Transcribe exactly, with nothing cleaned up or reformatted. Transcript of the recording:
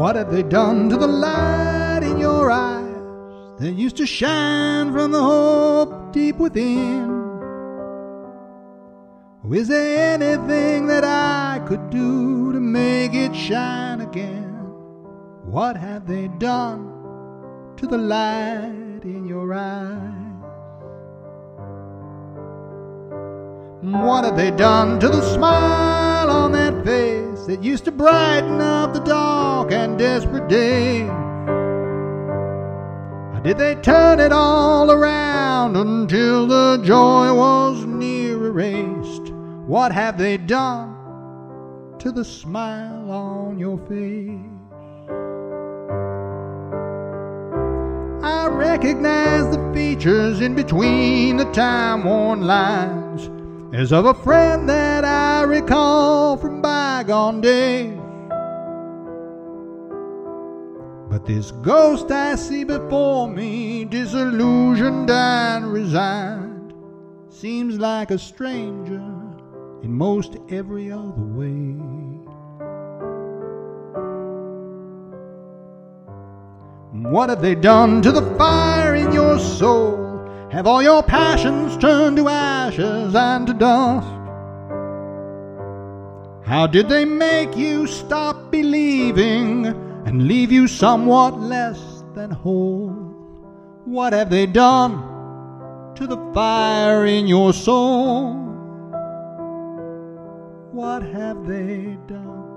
What have they done to the light in your eyes that used to shine from the hope deep within? Or is there anything that I could do to make it shine again? What have they done to the light in your eyes? What have they done to the smile on that face that used to brighten up the dark and desperate day? Or did they turn it all around until the joy was near erased? What have they done to the smile on your face? I recognize the features in between the time-worn lines as of a friend that I recall from bygone days. But this ghost I see before me, disillusioned and resigned, seems like a stranger in most every other way. What have they done to the fire in your soul? Have all your passions turned to ashes and to dust? How did they make you stop believing and leave you somewhat less than whole? What have they done to the fire in your soul? What have they done?